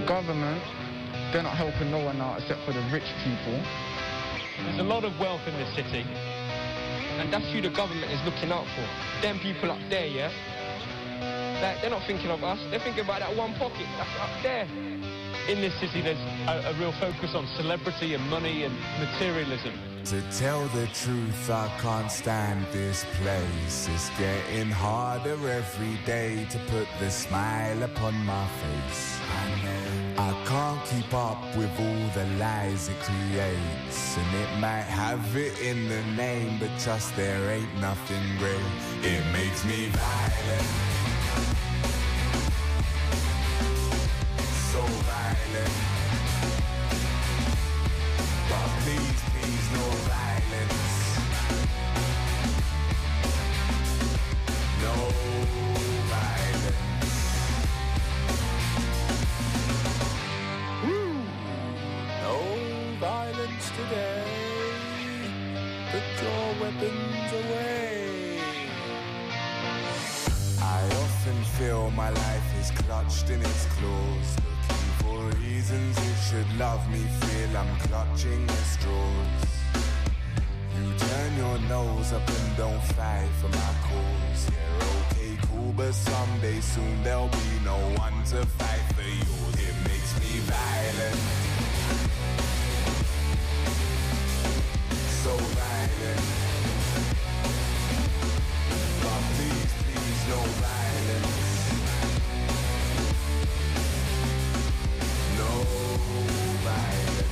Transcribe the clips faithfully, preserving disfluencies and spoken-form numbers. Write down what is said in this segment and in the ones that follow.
government, they're not helping no one out except for the rich people. There's a lot of wealth in this city, and that's who the government is looking out for. Them people up there, yeah? Like, they're not thinking of us, they're thinking about that one pocket that's up there. In this city, there's a, a real focus on celebrity and money and materialism. To tell the truth, I can't stand this place. It's getting harder every day to put the smile upon my face. I can't keep up with all the lies it creates. And it might have it in the name, but trust there ain't nothing great. It makes me violent. So violent. But please, please, no violence. No violence. Woo! No violence today. Put your weapons away. I often feel my life is clutched in its claws. For reasons it should love me, feel I'm clutching at straws. You turn your nose up and don't fight for my cause. Yeah, okay, cool, but someday soon there'll be no one to fight for yours. It makes me violent. So violent. But please, please, no violence. No violence.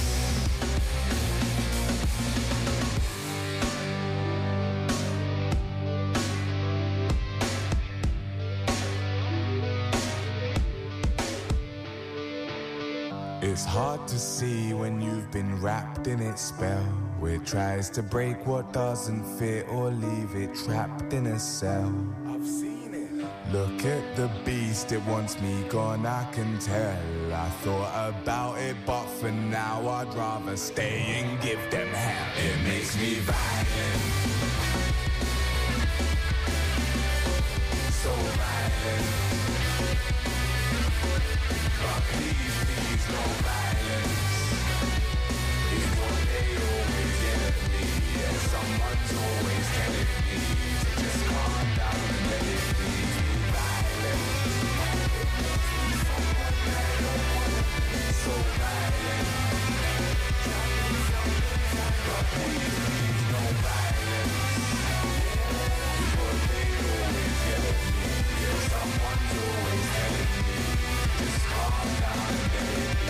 It's hard to see when you've been wrapped in its spell, where it tries to break what doesn't fit or leave it trapped in a cell. I've seen it. Look at the beast, it wants me gone, I can tell. I thought about it, but for now I'd rather stay and give them hell. It makes me violent. So violent. But please, please, no violence. It's what they always yell at me. Yeah, someone's always telling me to just calm down and let it be. So violent. But please, please, no violence. It's what they always yell at me. Yeah, someone's always telling me just calm down and let it be.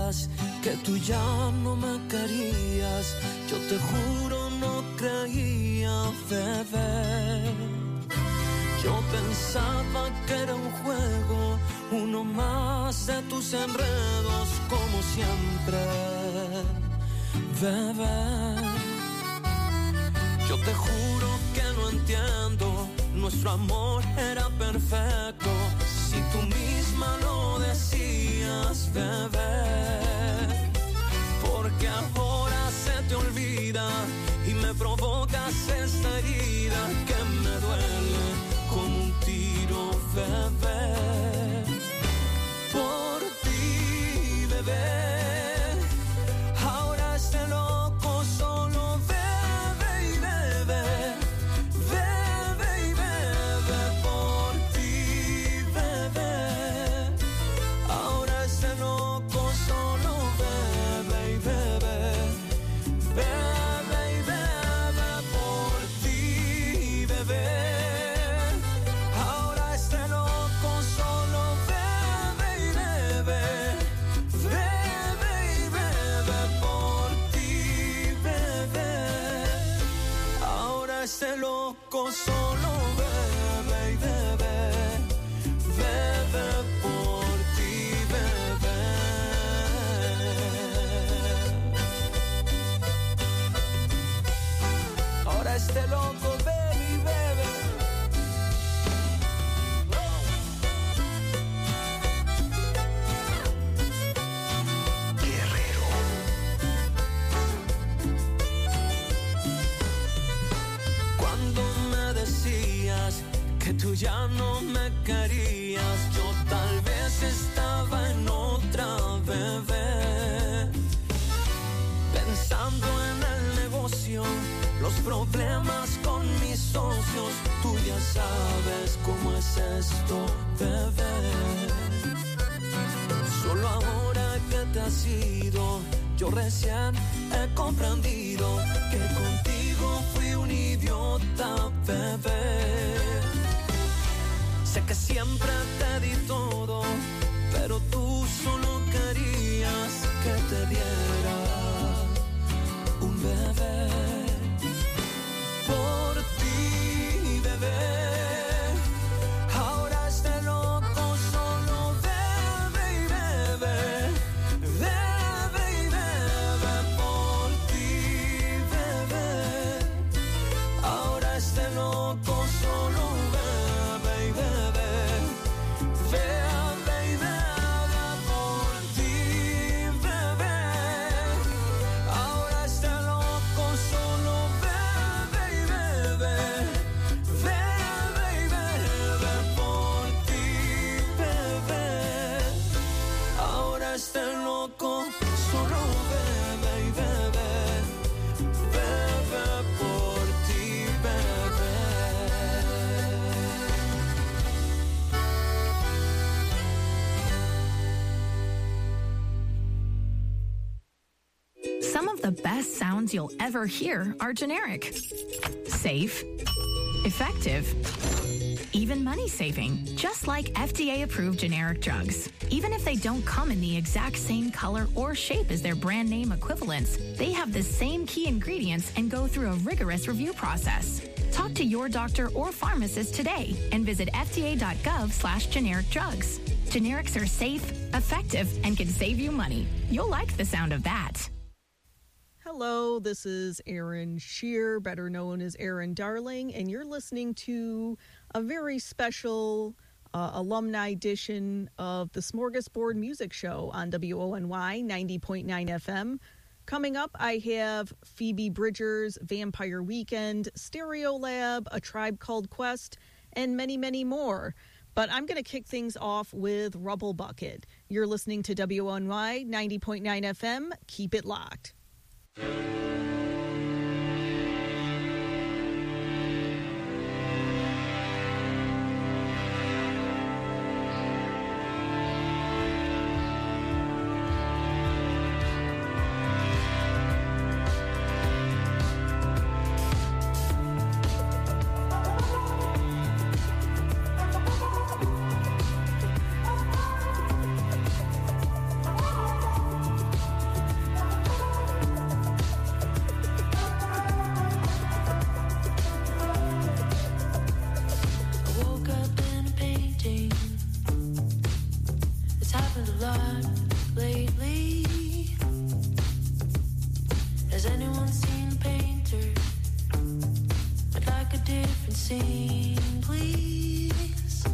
decías que tú ya no me querías, yo te juro no creía, bebé. Yo pensaba que era un juego, uno más de tus enredos, como siempre, bebé. Yo te juro que no entiendo, nuestro amor era perfecto, si tú misma lo decías, bebé. Porque ahora se te olvida y me provocas esta herida que me duele como un tiro, bebé. Por ti, bebé, ahora este loco solo bebe y bebe, bebe y bebe. Por ti, bebé, ahora este loco solo bebe y bebe, bebe y bebe. Por ti, bebé. Este loco solo bebe y bebe, bebe por ti, bebé. Ahora este loco bebe y bebe. Guerrero. Que tú ya no me querías, yo tal vez estaba en otra, bebé. Pensando en el negocio, los problemas con mis socios, tú ya sabes cómo es esto, bebé. Solo ahora que te has ido, yo recién he comprendido que contigo fui un idiota, bebé. Sé que siempre te di todo, pero tú solo querías que te diera un bebé. Por ti, bebé, ahora este loco solo bebe y bebe, bebe y bebe. Por ti, bebé, ahora este loco solo bebe y bebe. Este loco solo bebe y bebe, bebe por ti, bebé. Some of the best sounds you'll ever hear are generic. Safe, effective, even money-saving, just like F D A-approved generic drugs. Even if they don't come in the exact same color or shape as their brand name equivalents, they have the same key ingredients and go through a rigorous review process. Talk to your doctor or pharmacist today and visit F D A dot gov slash generic drugs. Generics are safe, effective, and can save you money. You'll like the sound of that. Hello, this is Erin Shear, better known as Erin Darling, and you're listening to a very special uh, alumni edition of the Smorgasbord Music Show on W O N Y ninety point nine F M. Coming up, I have Phoebe Bridgers' Vampire Weekend, Stereolab, A Tribe Called Quest, and many, many more. But I'm going to kick things off with Rubble Bucket. You're listening to W O N Y ninety point nine F M. Keep it locked. Has anyone seen the painter? I'd like a different scene, please.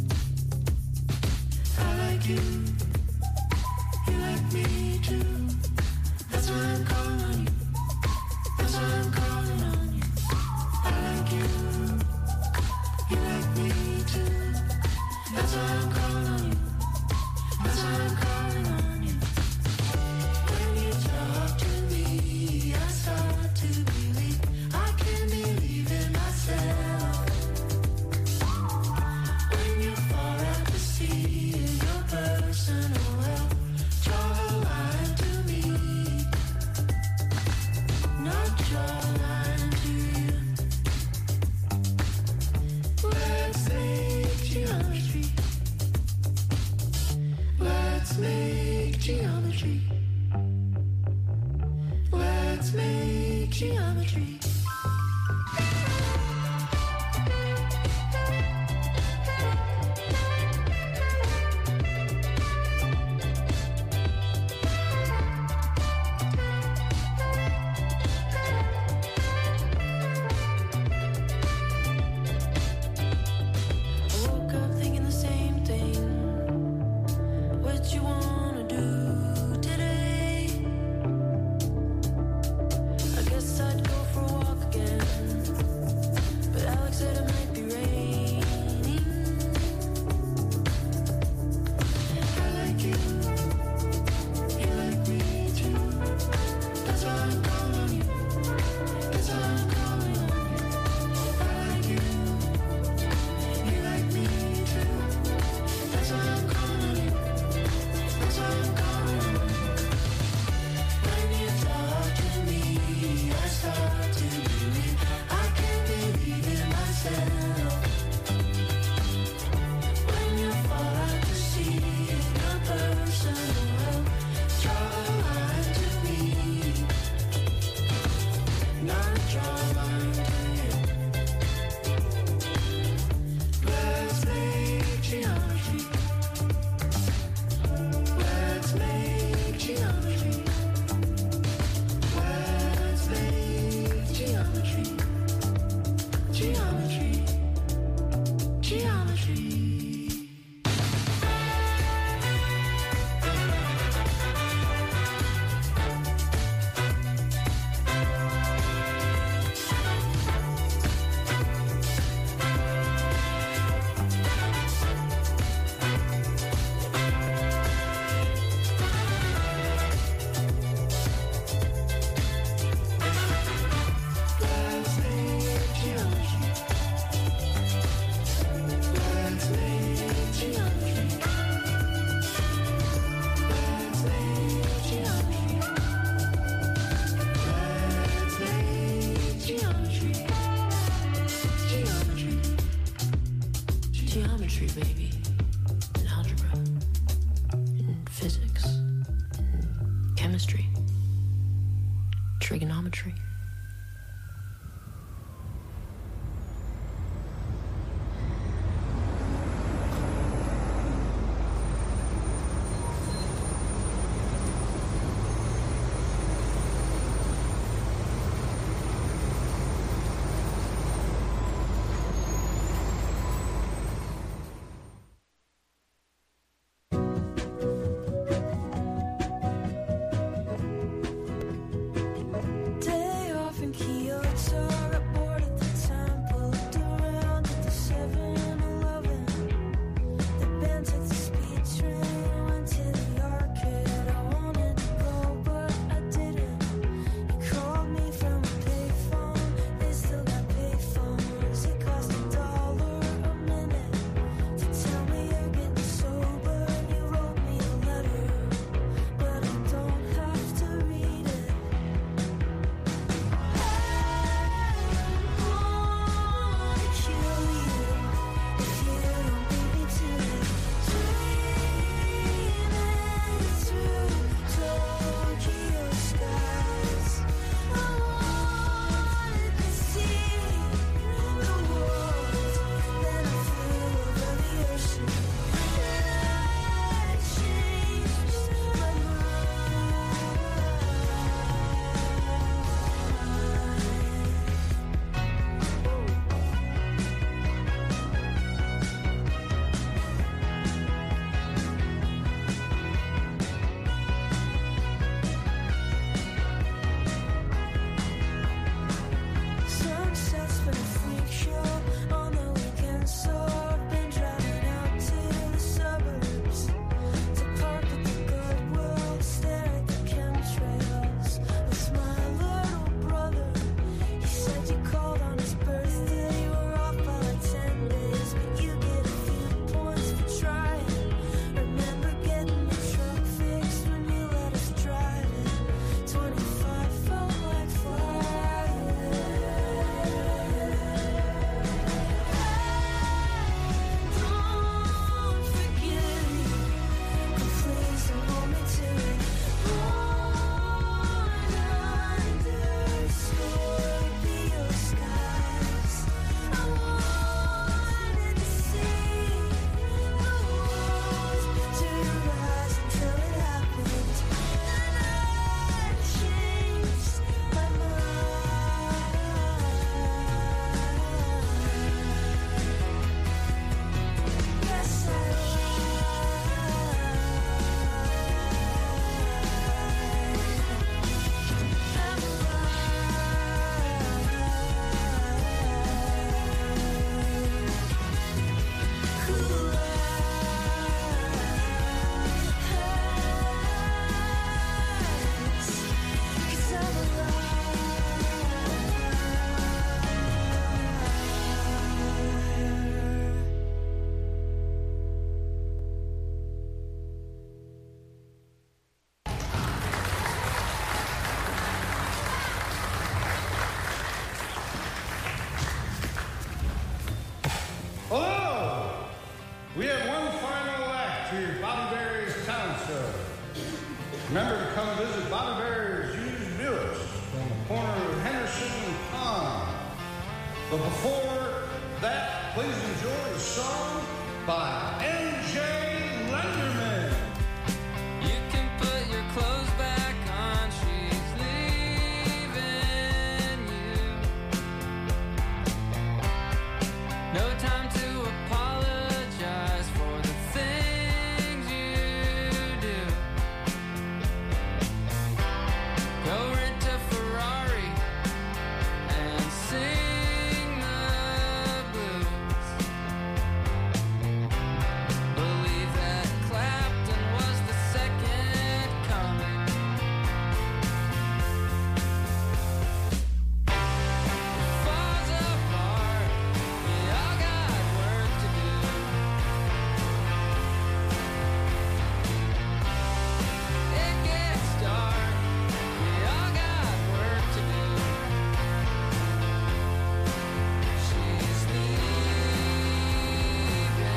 I like you, you like me too. That's why I'm calling on you. That's why I'm calling on you. I like you, you like me too. That's why I'm calling on you. That's why I'm calling on you. When you talk to me, I start to believe. I can't believe in myself. When you fall out to sea in your personal hell, draw a line to me. Not draw a line to you. Let's make geometry. Let's make geometry. Let's make geometry. I woke up thinking the same thing. What you wanna do today? I guess I'd go for a walk again, but Alex said it might be raining. I like you, you like me too. That's why I'm calling on you. That's why I'm calling on you. I like you, you like me too. That's why I'm calling on you. That's why I'm calling on you. When you talk to me, I start to believe. I can't believe in myself. When you fall out to sea in your personal hell, draw a line to me. Not draw a line to you. Let's make geometry. Let's make geometry. Let's make geometry. Geometry. Geometry. Let's make geometry. Let's make geometry. Let's make geometry. Let's make geometry. Geometry. Geometry, baby. And algebra. And physics. And chemistry. Trigonometry. Day But before that, please enjoy a song by M J Lenderman. You can put your clothes back on, she's leaving you. No time to apologize for the things you do. Go rent a Ferrari and sing the blues. Believe that Clapton was the second coming. Falls apart, we all got work to do. It gets dark, we all got work to do. She's leaving you.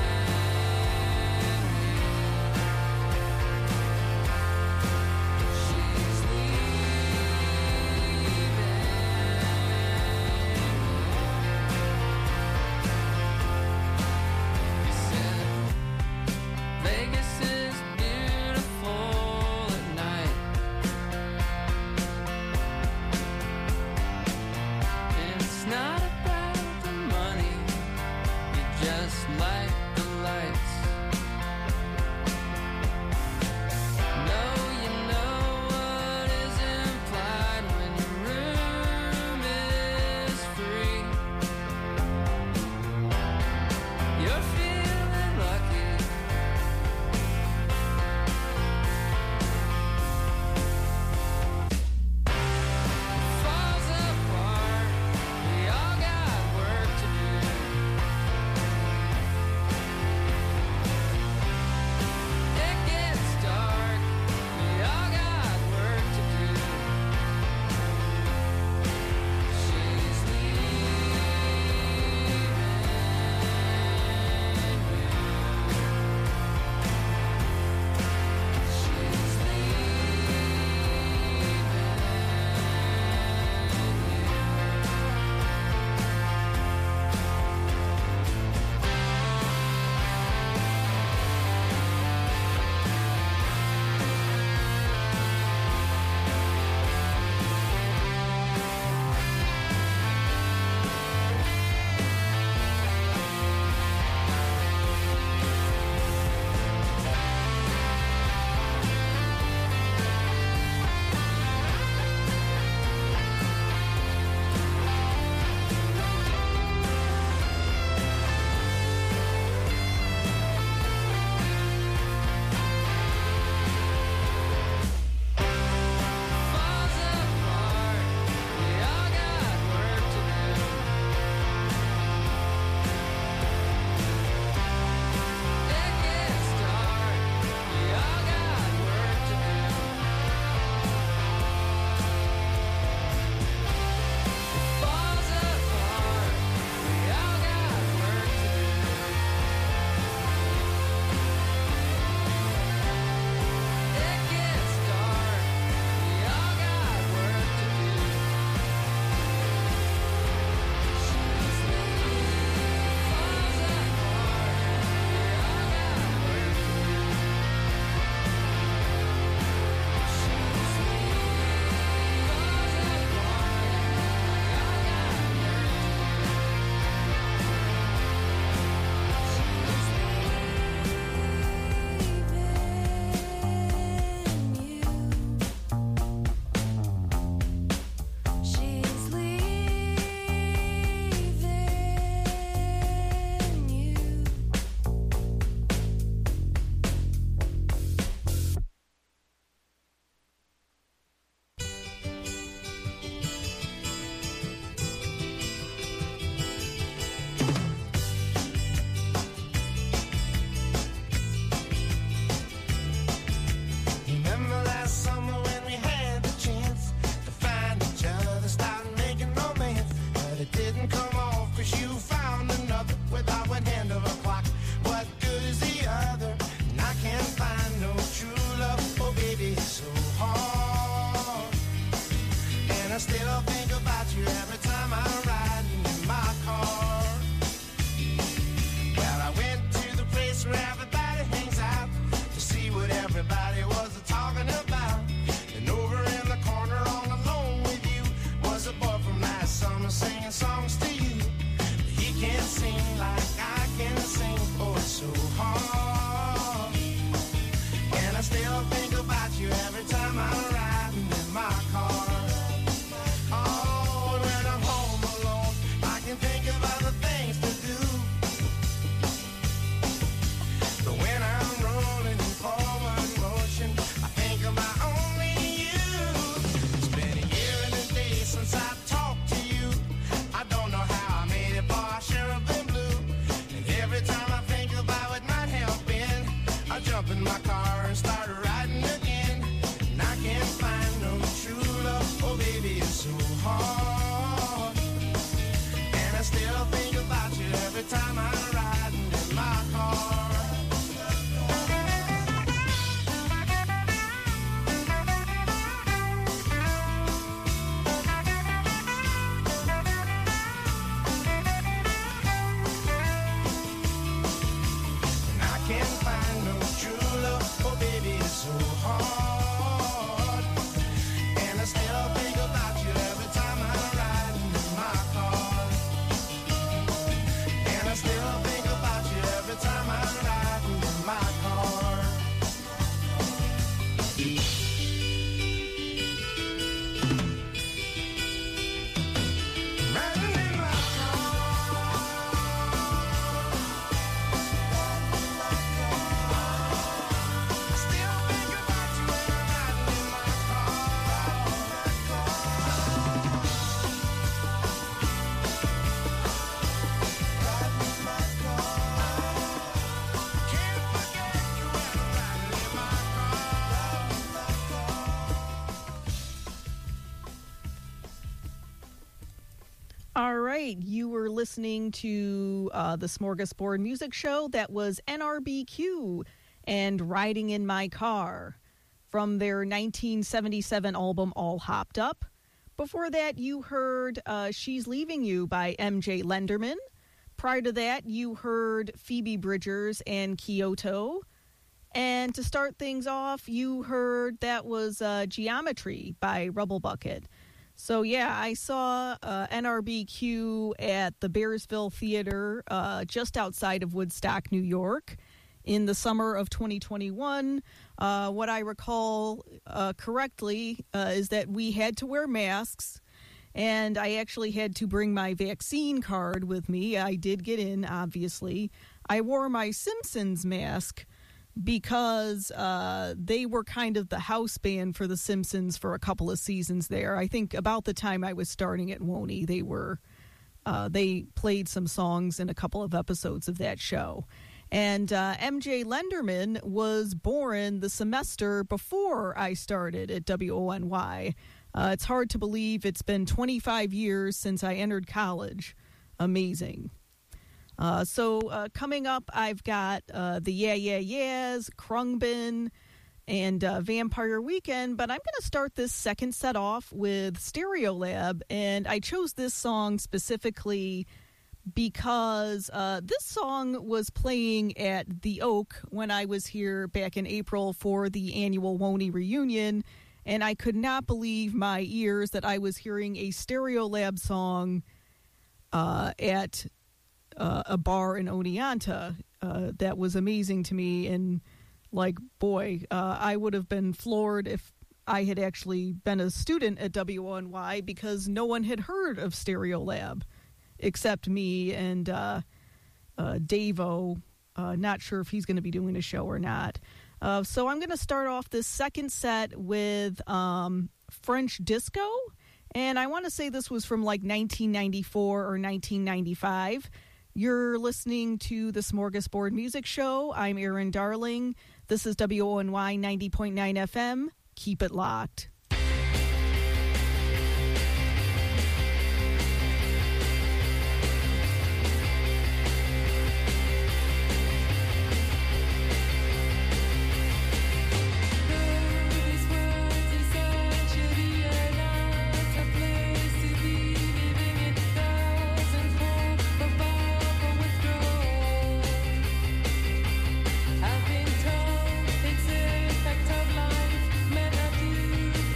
She's leaving. Vegas is beautiful at night, and it's not about the money, you just like the lights. No, you know what is implied when your room is free. You're feeling lucky. Falls apart, we all got work to do. It gets dark, we all got work to do. She's leaving you. She's falls apart, we all got work to do. It gets dark, we all got work to do. Falls apart, we all got work to do. It gets dark, we all got work to do. She's leaving. Falls apart, we all got work to do. She's leaving. Falls apart, we all got work to do. She's leaving you. Remember last summer when we had the chance to find each other, start making romance, but it didn't come off 'cause you found another without one hand of a clock. What good is the other? And I can't find no true love. Oh baby, it's so hard. And I still think about you every time I ride in my All right, you were listening to uh, the Smorgasbord Music Show. That was N R B Q and Riding in My Car from their nineteen seventy-seven album All Hopped Up. Before that, you heard uh, She's Leaving You by M J Lenderman. Prior to that, you heard Phoebe Bridgers and Kyoto. And to start things off, you heard that was uh, Geometry by Rubble Bucket. So, yeah, I saw uh, N R B Q at the Bearsville Theater uh, just outside of Woodstock, New York, in the summer of twenty twenty-one. Uh, what I recall uh, correctly uh, is that we had to wear masks, and I actually had to bring my vaccine card with me. I did get in, obviously. I wore my Simpsons mask because uh, they were kind of the house band for The Simpsons for a couple of seasons there. I think about the time I was starting at W O N Y, they were uh, they played some songs in a couple of episodes of that show. And uh, M J Lenderman was born the semester before I started at W O N Y. Uh, it's hard to believe it's been twenty-five years since I entered college. Amazing. Uh, so uh, coming up, I've got uh, the Yeah Yeah Yeahs, Krungbin, and uh, Vampire Weekend, but I'm going to start this second set off with Stereolab, and I chose this song specifically because uh, this song was playing at the Oak when I was here back in April for the annual W O N Y reunion, and I could not believe my ears that I was hearing a Stereolab song uh, at Uh, a bar in Oneonta. Uh, that was amazing to me, and like, boy, uh, I would have been floored if I had actually been a student at W O N Y, because no one had heard of Stereolab except me and uh, uh, Davo. Uh, not sure if he's going to be doing a show or not. Uh, so I'm going to start off this second set with um, French Disco, and I want to say this was from like nineteen ninety-four or nineteen ninety-five. You're listening to the Smorgasbord Music Show. I'm Erin Darling. This is W O N Y ninety point nine F M. Keep it locked. I've been told it's a fact of life, melody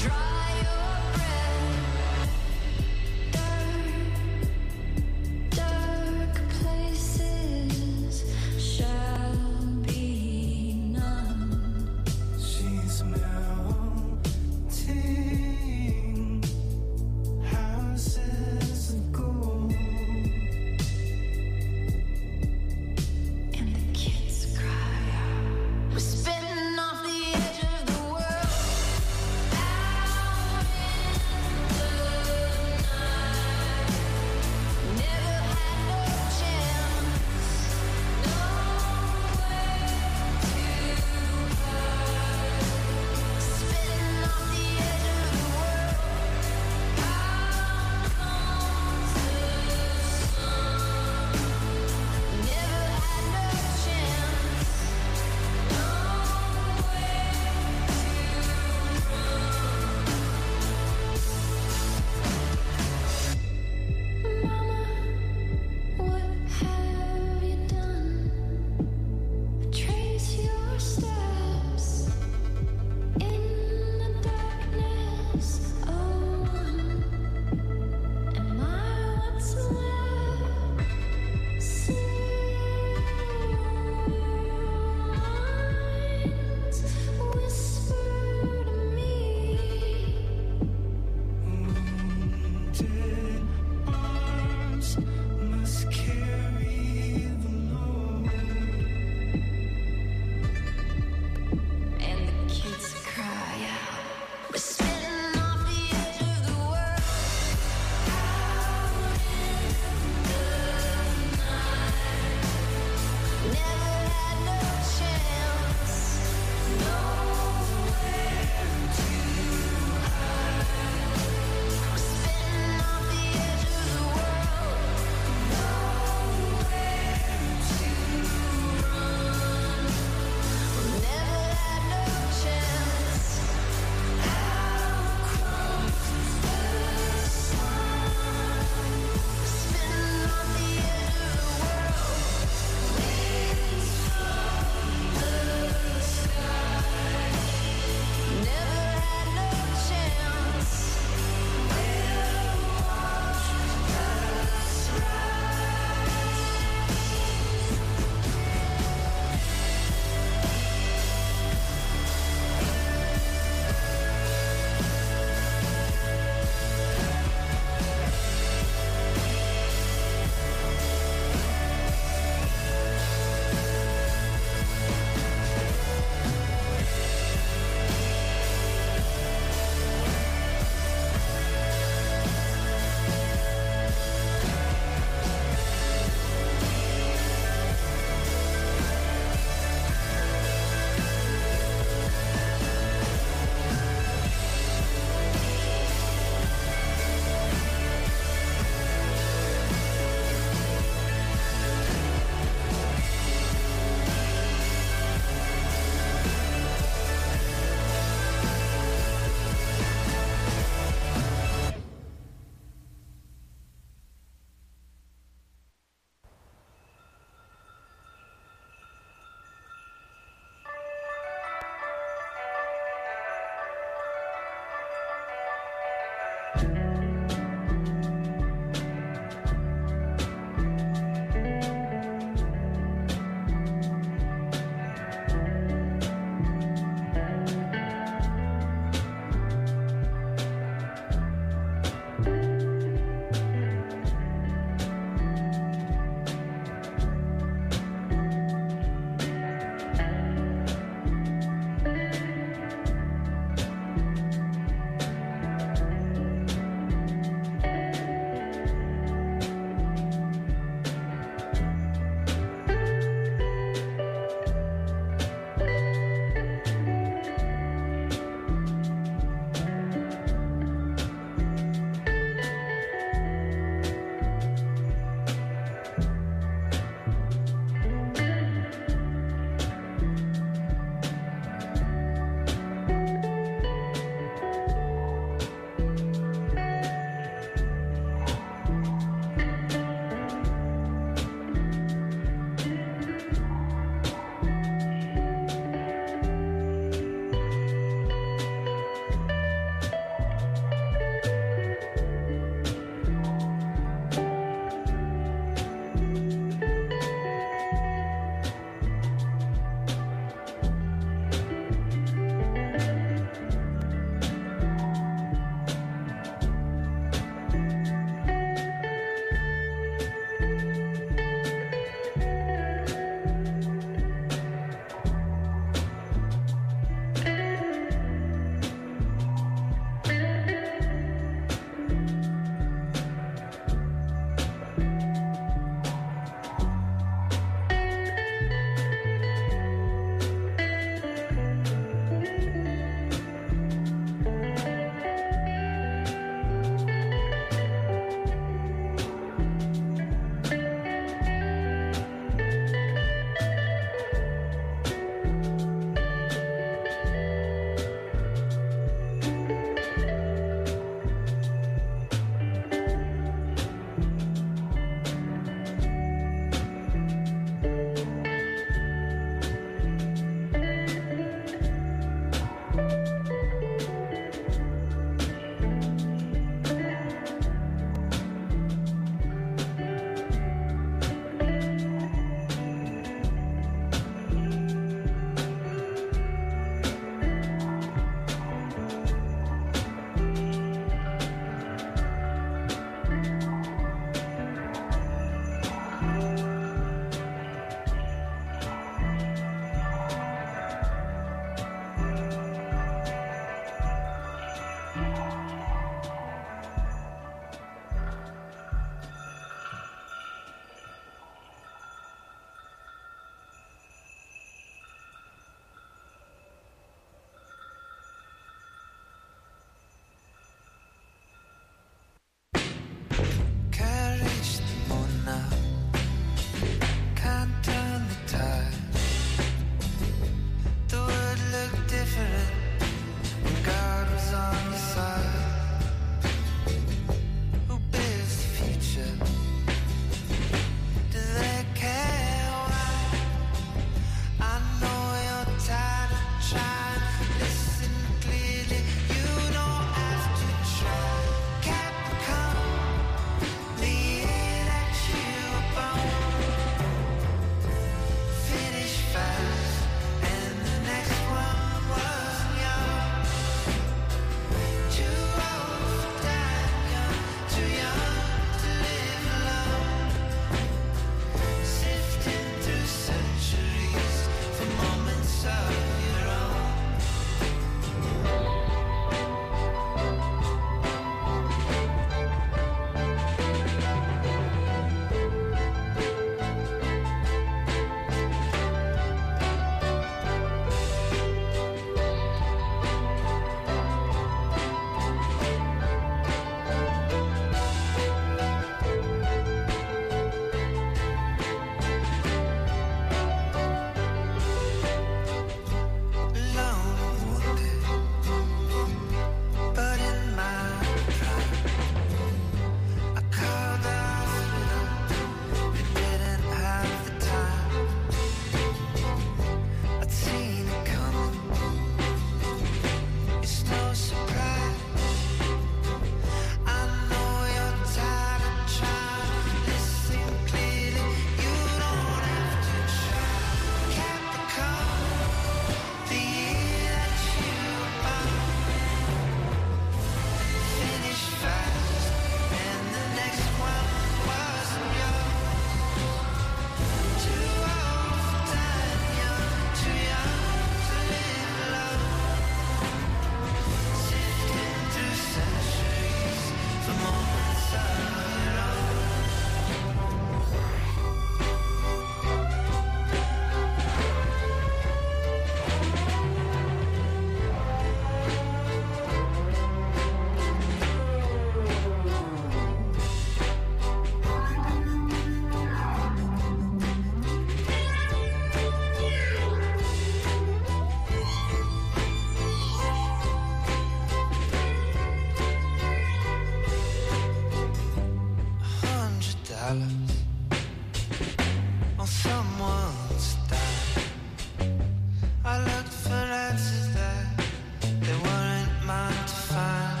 colors on someone's style. I looked for answers that they weren't mine to find.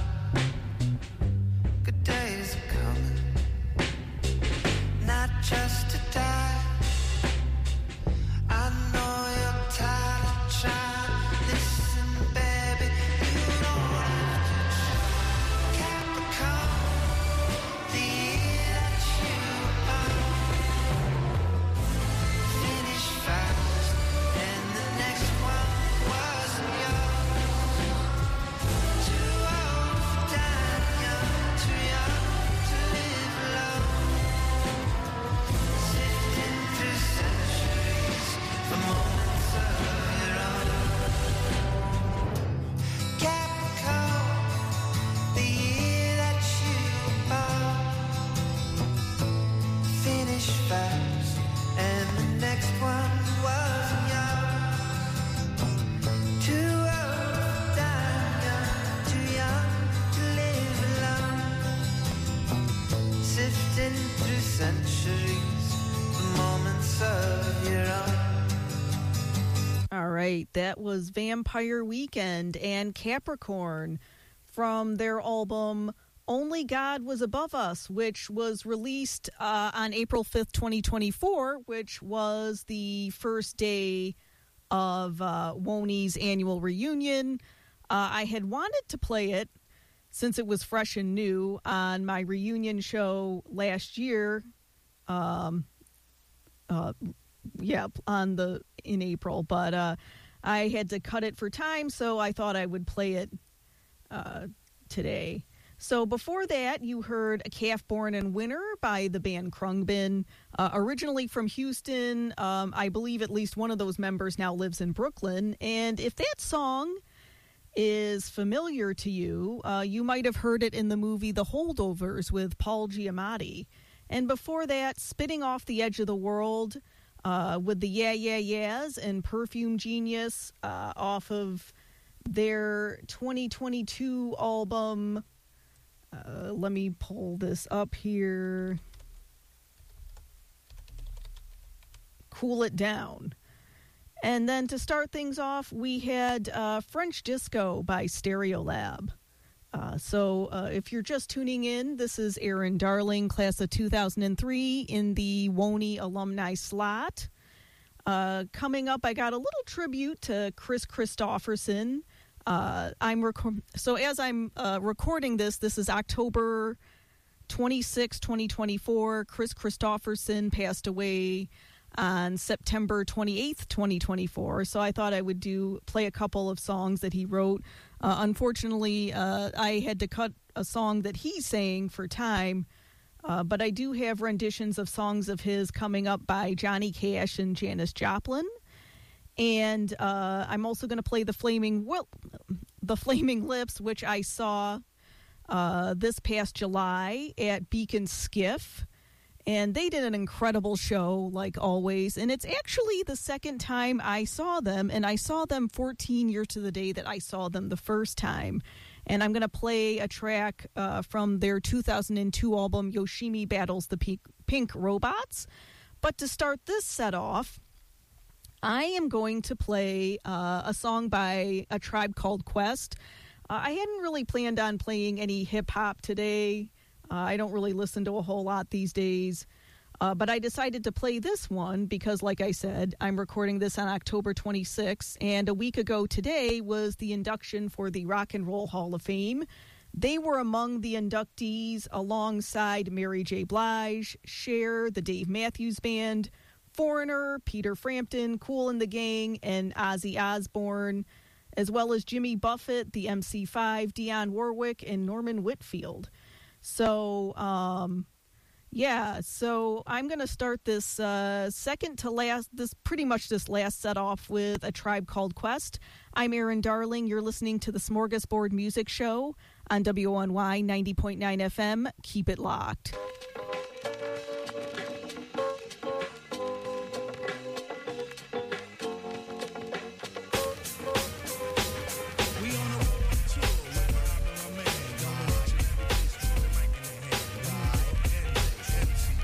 Good days are coming, not just to die. I know you're tired of trying. Listen, baby, you don't have to try. Capricorn, the year that you were born, finish fast, and the next one wasn't yours. Too old for dying young, too young to live alone. Sifting through centuries for moments of your own. Capricorn, the year that you were born, finish fast, and the next one wasn't yours. Too old for dying young, too young to live alone. Sifting through centuries, the moments of your own. All right, that was Vampire Weekend and Capricorn from their album Only God Was Above Us, which was released uh, on April fifth, twenty twenty-four, which was the first day of uh, Woney's annual reunion. Uh, I had wanted to play it since it was fresh and new on my reunion show last year. Um, uh, yeah, on the in April, but uh, I had to cut it for time, so I thought I would play it uh, today. So before that, you heard A Calf Born in Winter by the band Krungbin, uh, originally from Houston. Um, I believe at least one of those members now lives in Brooklyn, and if that song is familiar to you, uh, you might have heard it in the movie The Holdovers with Paul Giamatti. And before that, Spitting Off the Edge of the World uh, with the Yeah Yeah Yeahs and Perfume Genius uh, off of their twenty twenty-two album. Uh, let me pull this up here. Cool It Down. And then to start things off, we had uh, French Disco by Stereolab. Uh, so uh, if you're just tuning in, this is Erin Darling, class of two thousand three in the Woney alumni slot. Uh, coming up, I got a little tribute to Chris Christopherson. Uh, I'm rec- so as I'm uh, recording this, this is October twenty-sixth, twenty twenty-four. Chris Christopherson passed away on September twenty-eighth, twenty twenty-four. So I thought I would do play a couple of songs that he wrote. Uh, unfortunately, uh, I had to cut a song that he sang for time, uh, but I do have renditions of songs of his coming up by Johnny Cash and Janis Joplin. And uh, I'm also going to play the Flaming well, the Flaming Lips, which I saw uh, this past July at Beacon Skiff. And they did an incredible show, like always. And it's actually the second time I saw them. And I saw them fourteen years to the day that I saw them the first time. And I'm going to play a track uh, from their two thousand two album, Yoshimi Battles the Pink, Pink Robots. But to start this set off, I am going to play uh, a song by A Tribe Called Quest. Uh, I hadn't really planned on playing any hip-hop today. Uh, I don't really listen to a whole lot these days. Uh, but I decided to play this one because, like I said, I'm recording this on October twenty-sixth. And a week ago today was the induction for the Rock and Roll Hall of Fame. They were among the inductees alongside Mary J. Blige, Cher, the Dave Matthews Band, Foreigner, Peter Frampton, Kool and the Gang, and Ozzy Osbourne, as well as Jimmy Buffett, the M C five, Dionne Warwick, and Norman Whitfield. So, um, yeah, so I'm going to start this uh, second to last, this pretty much this last set off with A Tribe Called Quest. I'm Erin Darling. You're listening to the Smorgasbord Music Show on W O N Y ninety point nine F M. Keep it locked. N J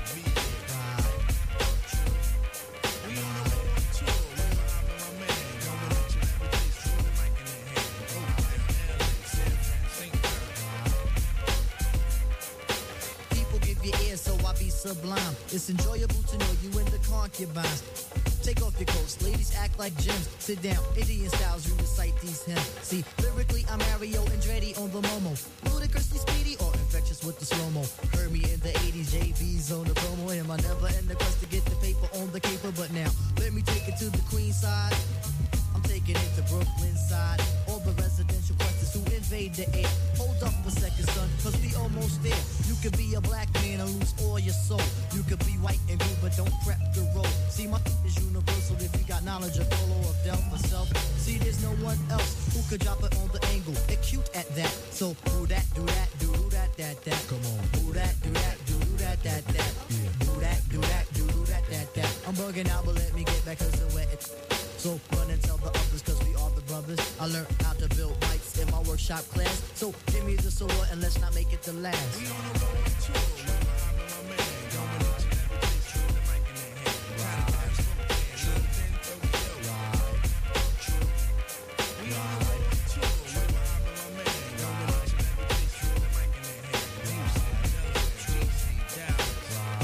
sublime. It's enjoyable to know you in the concubines. Take off your coats, ladies act like gems. Sit down, Indian styles, you recite these hymns. See, lyrically, I'm Mario Andretti on the Momo. Ludicrously speedy or infectious with the slow-mo. Heard me in the eighties, J B's on the promo. Him, I never in the quest to get the paper on the caper. But now, let me take it to the Queen side. I'm taking it to Brooklyn side. All the residential questions who invade the air. Hold up a second, son, cause we almost there. You could be a black man and lose all your soul. You could be white and blue, but don't prep the road. See, my is universal if you got knowledge of Polo or Del myself. See, there's no one else who could drop it on the angle. They're cute at that. So, do that, do that, do that, that, that. Come on. Do that, do that, do that, that, that. Yeah. Do that, do that, do that, that, that. I'm bugging out, but let me get back cause the wet. So run and tell the others cause we are the brothers. I learned how to build bikes in my workshop class. So give me the sword and let's not make it the last. We on the road to my man, going into every place, true the mic in their hand. Right. True, then Tokyo. Right. True. We on the road to my man, going into every place, true the mic in their hand. Houston, Delaware, Dallas.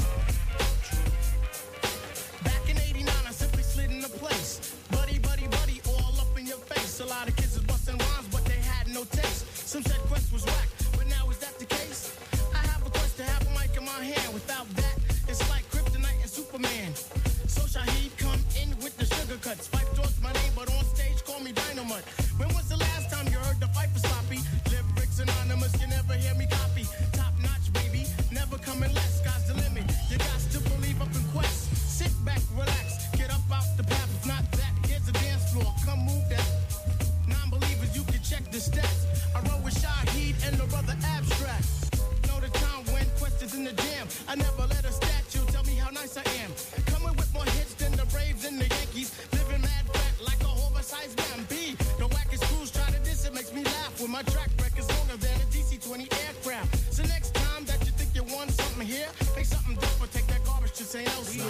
Right. Back in eighty-nine, I simply slid into place. Buddy, buddy, buddy, all up in your face. A lot of kids was busting rhymes, but they had no taste. Some said Quest was whack, but now is that the case? I have a quest to have a mic in my hand. Without that, it's like Kryptonite and Superman. So Shaheed come in with the sugar cuts. Fife towards my name, but on stage call me Dynamite. When was the last time you heard the fight for sloppy? Lyrics anonymous, you never hear me copy. Top notch, baby, never coming less. Sky's the limit. You got to believe up in Quest. Sit back, relax, get up out the path. If not that, here's a dance floor. Come move that. Non-believers, you can check the stats. I roll with Shaheed and the brother Abstract. Know the time when Quest is in the jam. I never let a statue tell me how nice I am. Coming with more hits than the Braves and the Yankees. Living mad fat like a oversized man. B. The wackest crews try to diss it, makes me laugh. When my track record's longer than a D C twenty aircraft. So next time that you think you want something here, make something different, take that garbage to Saint Elsewhere.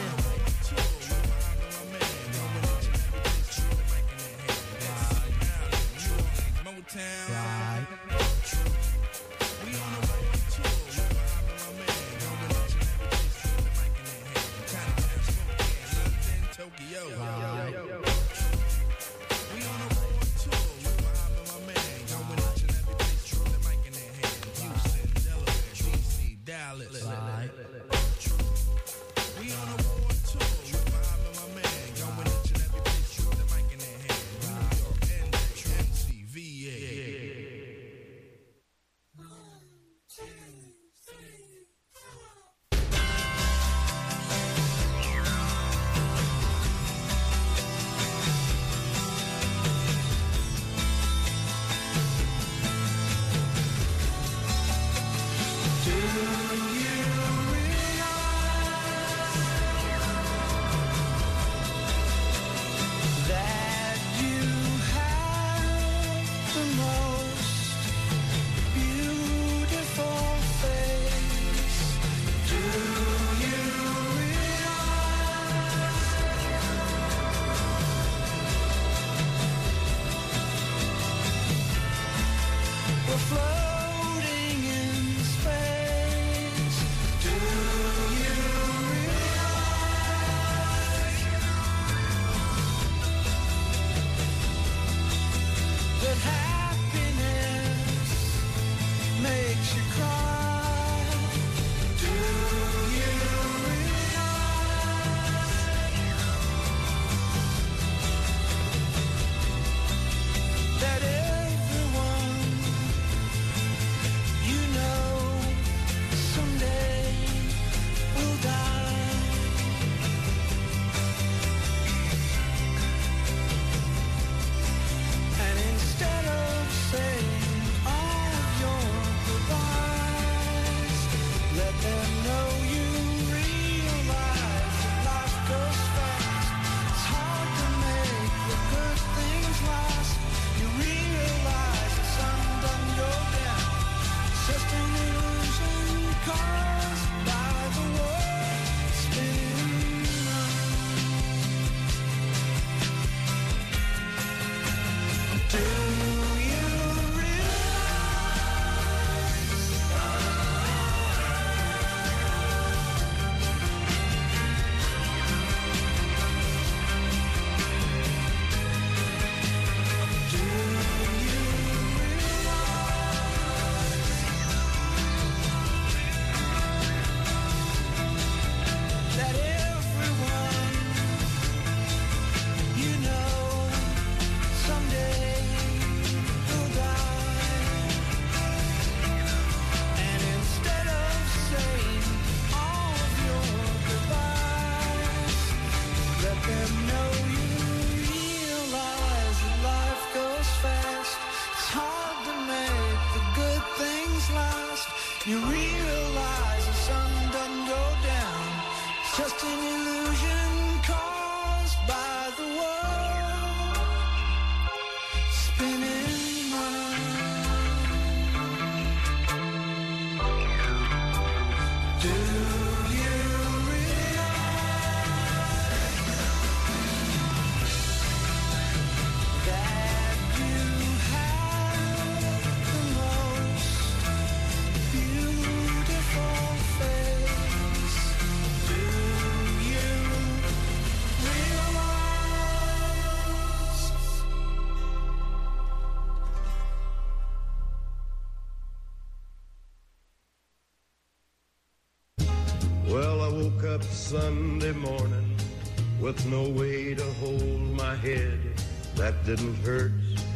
Motown. Right. We on the road to my man, going into every place, throw the mic in their hand. Chinatown, Spokane, London, Tokyo. Right. We on the road to my man, going into every place, throw the mic in their hand. Houston, Delaware, D C, Dallas. Right. We on the road to my man, going into every place, throw the mic in their hand. New York, N J, M C, V A. Floating in space. Do you realize that happiness makes you cry? Do you realize that everyone You realize the sun doesn't go down. It's just an illusion caused by the world spinning round. Do you realize that you have the most beautiful face? Do you realize? Well, I woke up Sunday morning with no way to hold my head that didn't hurt.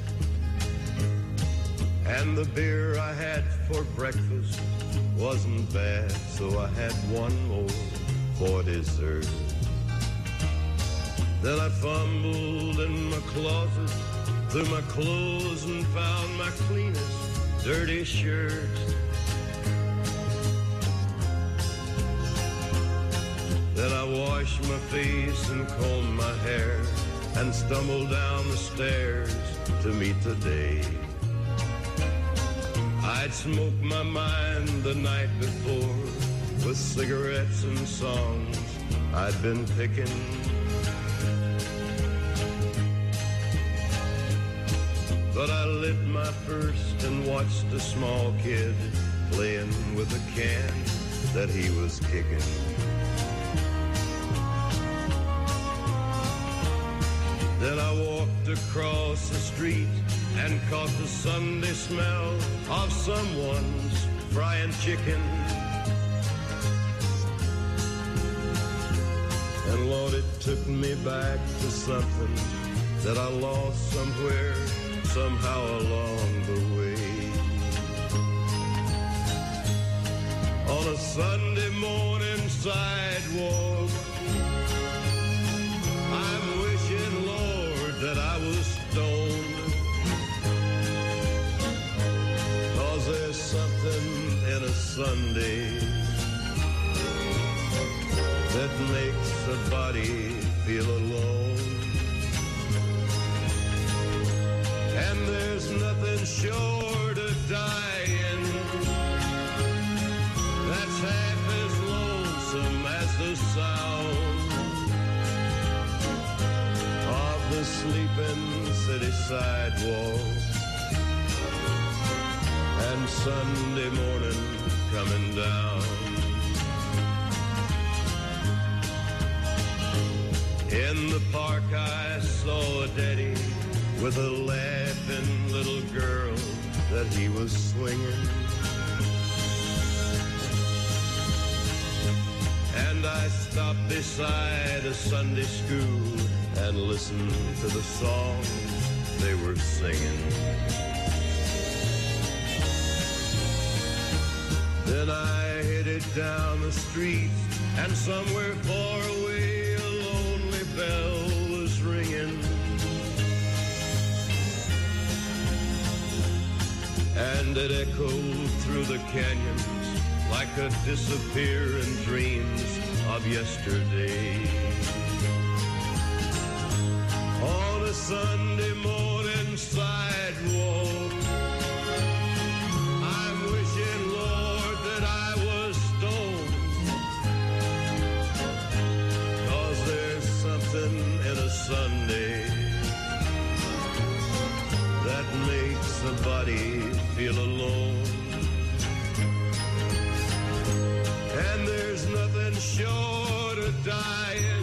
And the beer I had for breakfast wasn't bad, so I had one more for dessert. Then I fumbled in my closet through my clothes and found my cleanest dirty shirt. Then I washed my face and combed my hair and stumbled down the stairs to meet the day. I'd smoked my mind the night before with cigarettes and songs I'd been picking. But I lit my first and watched a small kid playing with a can that he was kicking. Then I walked across the street and caught the Sunday smell of someone's frying chicken. And Lord, it took me back to something that I lost somewhere, somehow along the way. On a Sunday morning sidewalk, I'm wishing, Lord, that I was stoned. 'Cause there's something in a Sunday that makes a body feel alone. And there's nothing short of dying that's half as lonesome as the sound of the sleeping city sidewalk and Sunday morning coming down. In the park I saw a daddy with a laughing little girl that he was swinging. And I stopped beside a Sunday school and listened to the songs they were singing. Then I headed down the street, and somewhere far away a lonely bell was ringing. And it echoed through the canyons like a disappearing dreams of yesterday. On a Sunday morning sidewalk, I'm wishing, Lord, that I was stoned. 'Cause there's something in a Sunday that makes a body feel alone. And there's nothing short of dying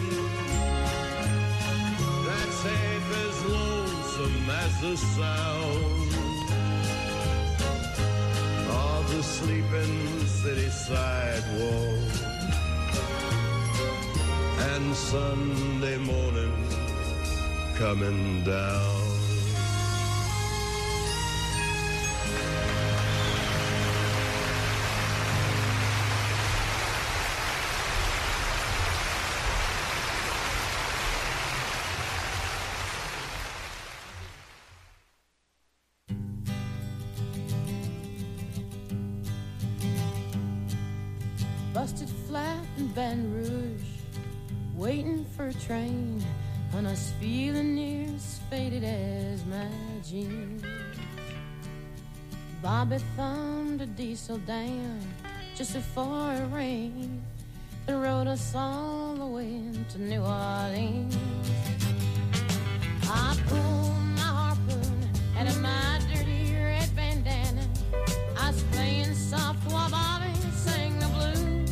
that's half as lonesome as the sound of the sleeping city sidewalk and Sunday morning coming down. busted flat in Baton Rouge, waiting for a train, and I was feeling near as faded as my jeans. Bobby thumbed a diesel down just before it rained and rode us all the way to New Orleans. I pulled my harpoon out of my dirty red bandana. I was playing soft while Bobby sang the blues.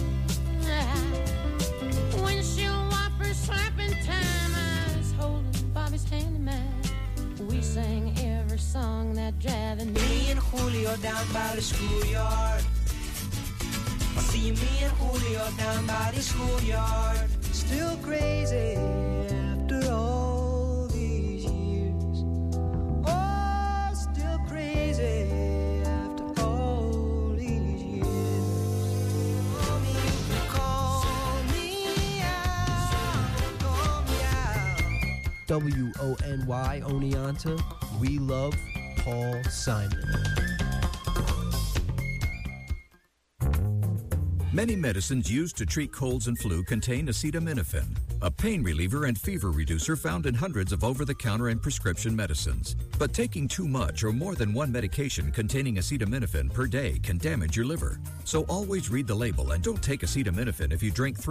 Windshield wipers slapping time, I was holding Bobby's hand in mine. We sang every song that driving me and Julio down by the schoolyard. I see me and Julio down by the schoolyard. Still crazy after all these years. Oh, still crazy after all these years. Call me, call me out, call me out. W O N Y Oneonta, we love Paul Simon. Many medicines used to treat colds and flu contain acetaminophen, a pain reliever and fever reducer found in hundreds of over-the-counter and prescription medicines. But taking too much or more than one medication containing acetaminophen per day can damage your liver. So always read the label and don't take acetaminophen if you drink three